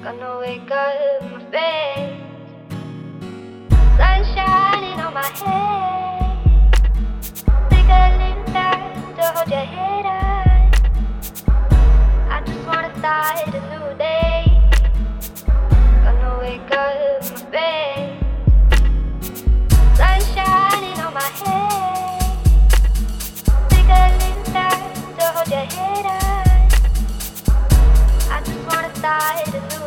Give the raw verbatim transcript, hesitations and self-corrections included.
Gonna wake up my face, sun shining on my head. Take a little time to hold your head up. I just wanna start a new day. Gonna wake up my face, sun shining on my head. Take a little time to hold your head up. I just wanna start a new